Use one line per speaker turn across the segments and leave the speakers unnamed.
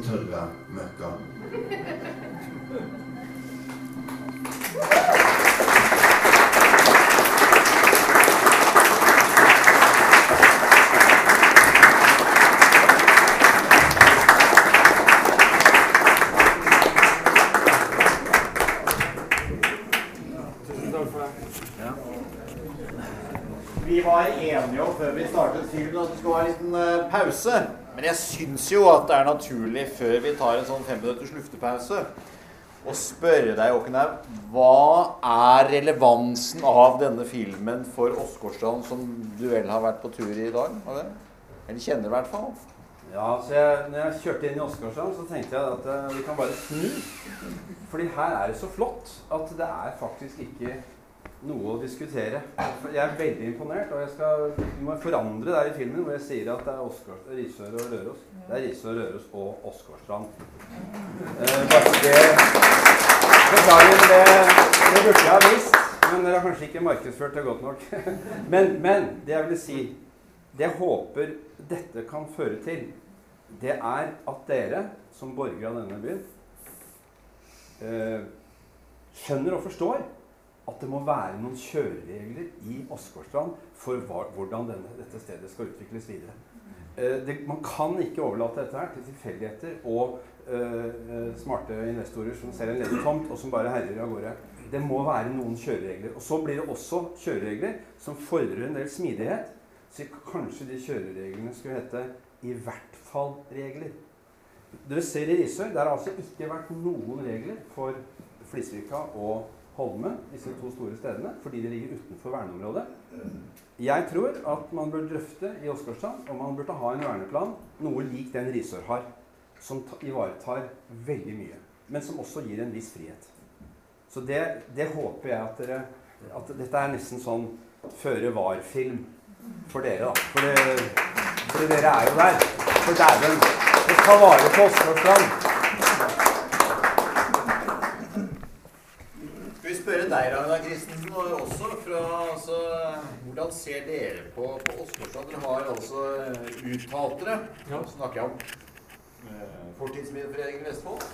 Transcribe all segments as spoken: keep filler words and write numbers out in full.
tørre møkka.
Vi var enige om før vi startet filmen at det skulle ha en liten uh, pause. Men jeg synes jo at det er naturlig før vi tar en sånn fem minutters luftepause å spørre deg, Håkon, hva er relevansen av denne filmen for Åsgårdstrand som du vel har vært på tur i dag? Eller kjenner i hvert fall?
Ja, så jeg, når jeg kjørte inn i Åsgårdstrand så tenkte jeg at uh, vi kan bare snu. Fordi her er det så flott at det er faktisk ikke noe å diskutere. Jeg er veldig imponert, og jeg skal vi må forandre der i filmen hvor jeg sier at det er Åsgård, Risør og Røros. Det er Risør, Røros og Åsgårdstrand. Eh, bare det beklager, det, det burde jeg ha visst, men dere har kanskje ikke markedsført det godt nok. men, men det jeg vil si, det jeg håper dette kan føre til, det er at dere som borgere av denne byen eh, skjønner og forstår at det må være noen kjøreregler i Åsgårdstrand for hva, hvordan denne, dette stedet skal utvikles videre. Eh, det, man kan ikke overlate dette her til tilfeldigheter og eh, smarte investorer som ser en ledig tomt og som bare herrer av gårde. Det må være noen kjøreregler. Og så blir det også kjøreregler som fordrer en del smidighet. Så kanskje de kjørereglene skulle hete i hvert fall regler. Dere ser i Risør, det har altså ikke vært noen regler for Flisvika og Holme, disse to store stedene, fordi de ligger utenfor verneområdet. Jeg tror at man bør drøfte i Åsgårdstrand om man burde ha en verneplan, noe lik den Risør har, som ivaretar veldig mye, men som også gir en viss frihet. Så det, det håper jeg at dere, at dette er nesten sånn føre-var-film for dere da, for det, fordi dere er jo der, for dæven, det skal vare på Åsgårdstrand.
Spørre deg, Ragnar Kristensen, og også fra, altså, hvordan ser dere på, på Åsgårdstrand? Dere har altså uttalt dere, ja. Snakker jeg om uh, Fortidsminneforeningen i Vestfold.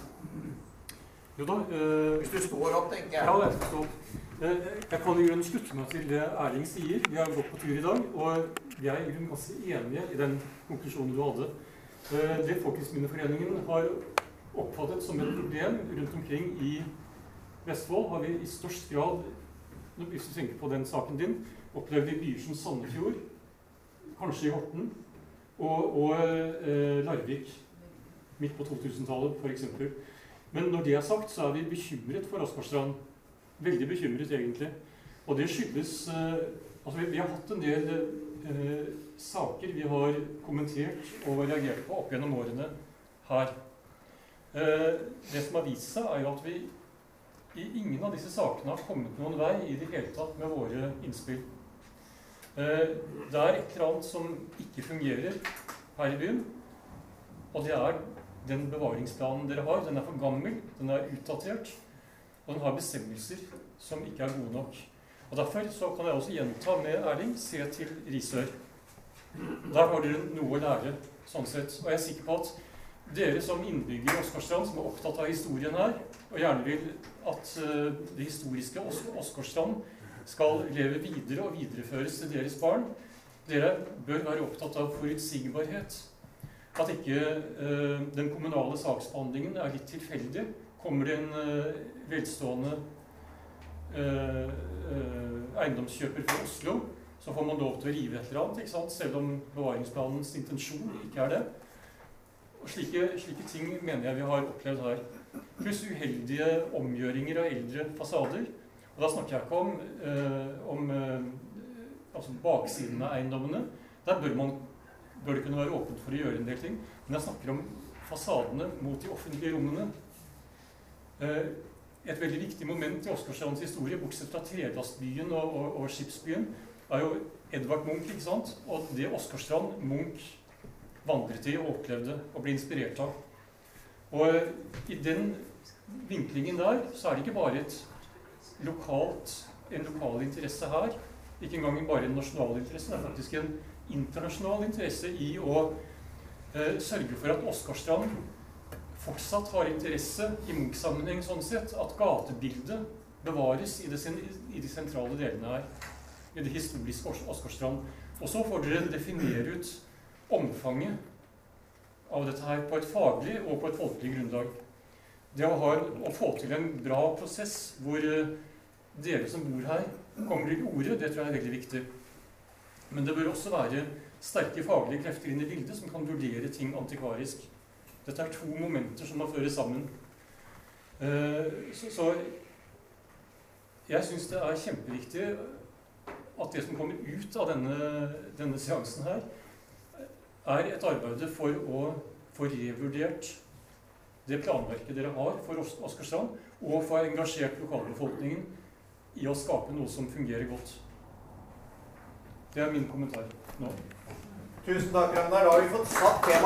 Jo da. Uh,
Hvis du står opp, tenker jeg.
Ja, jeg skal stå opp. Uh, jeg kan i grunnen slutte meg til det Erling sier. Vi har gått på tur i dag, og vi er i grunnen ganske enige i den konklusjonen du hadde. Uh, det Fortidsminneforeningen har oppfattet som et problem rundt omkring i Vestfold har vi i størst grad, hvis du tenker på den saken din, opplevd i byer som Sandefjord, kanskje i Horten, og, og eh, Larvik, midt på totusentallet for eksempel. Men når det er sagt, så er vi bekymret for Åsgårdstrand. Veldig bekymret egentlig. Og det skyldes, eh, altså vi, vi har hatt en del eh, saker vi har kommentert og reagert på opp gjennom årene her. Eh, det som har vist seg er jo at vi i ingen av disse sakene har kommet noen vei i det hele tatt med våre innspill. Eh, det er et eller annet som ikke fungerer her i byen, og det er den bevaringsplanen dere har. Den er for gammel, den er utdatert, og den har bestemmelser som ikke er gode nok. Og derfor så kan jeg også gjenta med Erling, se til Risør. Der har dere noe å lære, sånn sett. Og jeg er sikker på at dere som innbygger i Åsgårdstrand, som er opptatt av historien her, og gjerne vil at uh, det historiske Ås Åsgårdstrand skal leve videre og videreføres til deres barn, dere bør være opptatt av forutsigbarhet. At ikke uh, den kommunale saksbehandlingen er litt tilfeldig. Kommer det en uh, velstående uh, uh, eiendomskjøper fra Oslo, så får man lov til å rive et eller annet, ikke sant? Selv om bevaringsplanens intensjon ikke er det. Og slike, slike ting mener jeg vi har opplevd her. Pluss uheldige omgjøringer av eldre fasader. Og da snakker jeg ikke om, eh, om eh, altså baksiden av eiendommene. Der bør, man, bør det kunne være åpent for å gjøre en del ting. Men jeg snakker om fasadene mot de offentlige rommene. Eh, et veldig viktig moment i Åsgårdstrands historie, bortsett fra Tredastbyen og, og, og Skipsbyen, er jo Edvard Munch, ikke sant? Og det Åsgårdstrand Munch vandret i og opplevde og ble inspirert av. Og i den vinklingen der så er det ikke bare et lokalt, en lokal interesse her, ikke engang bare en nasjonal interesse, det er faktisk en internasjonal interesse i å eh, sørge for at Åsgårdstrand fortsatt har interesse i Munch-sammenheng sånn sett, at gatebildet bevares i, det, i de sentrale delene her, i det historiske Åsgårdstrand. Og så får dere definere ut omfanget av dette her på et faglig og på et folkelig grunnlag. Det å, ha, å få til en bra prosess hvor dere som bor her kommer til orde, det tror jeg er veldig viktig. Men det bør også være sterke faglige krefter inn i bildet som kan vurdere ting antikvarisk. Dette er to momenter som må føres sammen. Så, så jeg synes det er kjempeviktig at det som kommer ut av denne, denne seansen her, er et arbeid for å få revurdert det planverket dere har for Åsgårdstrand, og få engasjert lokalbefolkningen i å skape noe som fungerer godt. Det er min kommentar nå.
Tusen takk, Ragnar. Da har vi fått satt tema.